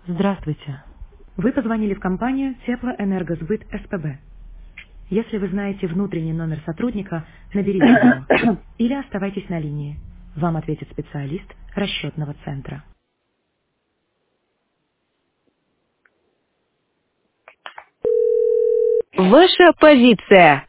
Здравствуйте. Вы позвонили в компанию Теплоэнергосбыт СПБ. Если вы знаете внутренний номер сотрудника, наберите его. Или оставайтесь на линии. Вам ответит специалист расчетного центра. Ваша позиция.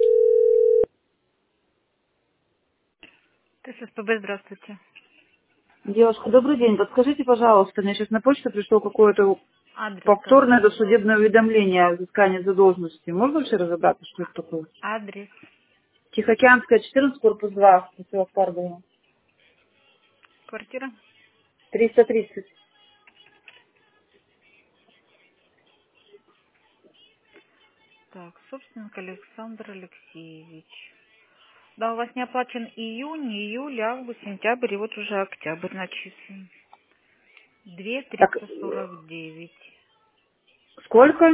ТССПБ, здравствуйте. Девушка, добрый день. Подскажите, пожалуйста, мне сейчас на почту пришло какое-то Адрес повторное скажите. досудебное уведомление о взыскании задолженности. Можно вообще разобраться, что это такое? Адрес. Тихоокеанская, 14, корпус 2, поселок Паргово. Квартира. 330. Так, собственник Александр Алексеевич. Да, у вас не оплачен июнь, июль, август, сентябрь, и вот уже октябрь начислен. Две Так, триста сорок девять. сколько?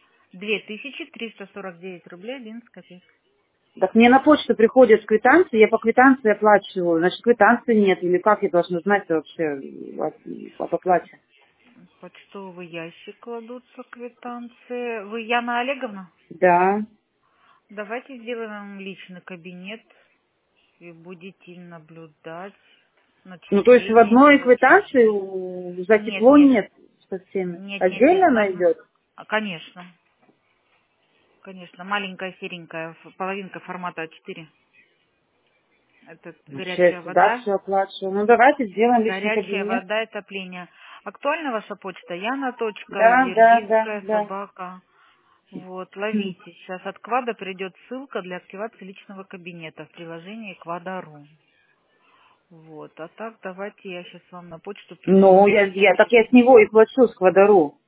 2349 рублей 11 копеек. Так мне на почту приходят квитанции, я по квитанции оплачиваю. Значит, квитанции нет. Или как я должна знать вообще об оплате? Почтовый ящик кладутся квитанции. Вы Яна Олеговна? Да. Давайте сделаем личный кабинет и будете наблюдать Ну, то есть в начисление одной мелочей. квитанции за Нет, тепло нет, нет со всеми. нет, нет, Отдельно нет, она идет? конечно, конечно, маленькая серенькая, половинка формата А4. Это Вообще, я горячая всегда вода, все оплачиваю. Ну, давайте сделаем личный горячая кабинет. вода и отопление. Актуальна ваша почта? Яна. Да, да, да, Вербицкая да. собака. Вот, М. ловите. Сейчас от Квада придет ссылка для активации личного кабинета в приложении Квада.ру. Вот, а так давайте я сейчас вам на почту Ну, пришлю. я с него и плачу, с Квадару.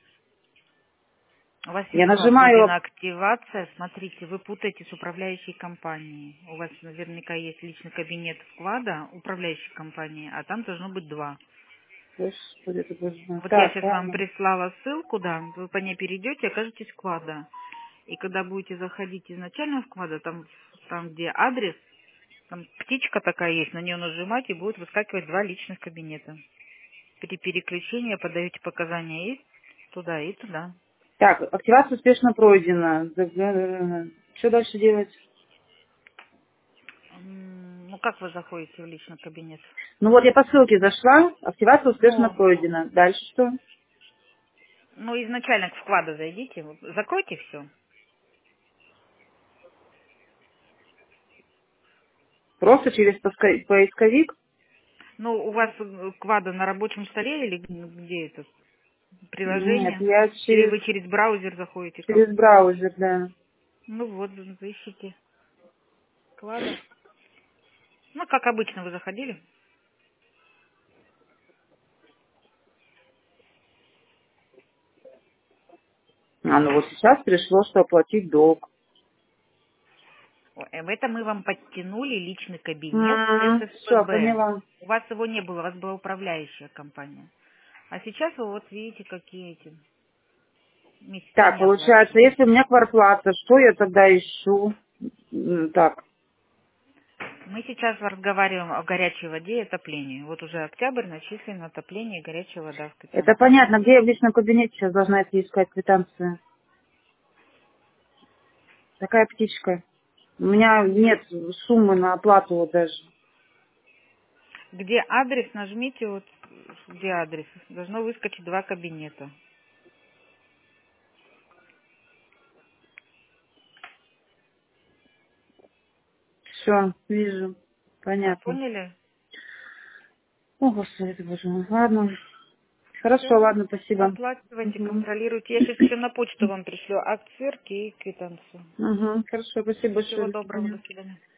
У вас не Я была нажимаю, пройдена активация. Смотрите, вы путаете с управляющей компанией. У вас наверняка есть личный кабинет вклада управляющей компании, а там должно быть два. Господи, ты боже мой. Вот я Так, сейчас вам ладно. прислала ссылку, да, вы по ней перейдете, окажетесь вклада. И когда будете заходить изначально в вклада, там где адрес, там птичка такая есть, на нее нажимать и будет выскакивать два личных кабинета. При переключении подаете показания и туда, и туда. Так, активация успешно пройдена. Что дальше делать? Ну, как вы заходите в личный кабинет? Ну вот я по ссылке зашла, активация успешно Ну, пройдена. Дальше что? ну, изначально к вкладу зайдите, закройте все. Просто через поисковик? Ну, у вас вклада на рабочем столе или где это? Нет, Приложение? я Или вы через браузер заходите? Как? через браузер, да. Ну вот, ищите вклада. Ну, как обычно вы заходили. А, ну вот сейчас пришло, что оплатить долг. Это мы вам подтянули личный кабинет Все, ТССПБ. поняла. У вас его не было, у вас была управляющая компания. А сейчас вы вот видите, какие эти месяца Так, не получается, оплачены. если у меня квартплата, что я тогда ищу? Так, Мы сейчас разговариваем о горячей воде и отоплении. Вот уже октябрь, начислено отопление и горячая вода в это квитанции. понятно, где я в личном кабинете сейчас должна идти искать квитанцию? Такая птичка. У меня нет суммы на оплату вот даже. Где адрес, нажмите вот, где адрес. Должно выскочить два кабинета. Все, вижу. Да, Понятно. поняли? О, Господи, ты боже мой. Ладно. Хорошо, Все. ладно, спасибо. Оплачивайте, Угу. контролируйте. Я сейчас все на почту вам пришлю. Акт сверки и квитанцию. Угу. Хорошо, спасибо Всего большое. До доброго, свидания. до свидания.